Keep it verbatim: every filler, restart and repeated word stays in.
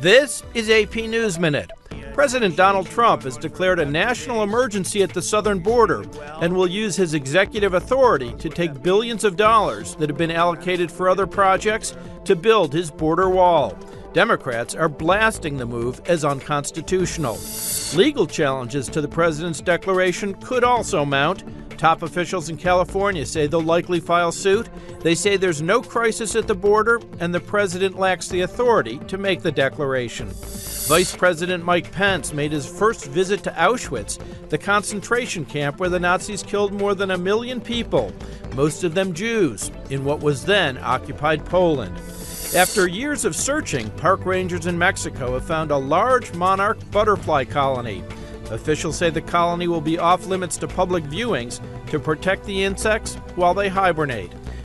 This is A P News Minute. President Donald Trump has declared a national emergency at the southern border and will use his executive authority to take billions of dollars that have been allocated for other projects to build his border wall. Democrats are blasting the move as unconstitutional. Legal challenges to the president's declaration could also mount. Top officials in California say they'll likely file suit. They say there's no crisis at the border and the president lacks the authority to make the declaration. Vice President Mike Pence made his first visit to Auschwitz, the concentration camp where the Nazis killed more than a million people, most of them Jews, in what was then occupied Poland. After years of searching, park rangers in Mexico have found a large monarch butterfly colony. Officials say the colony will be off limits to public viewings to protect the insects while they hibernate.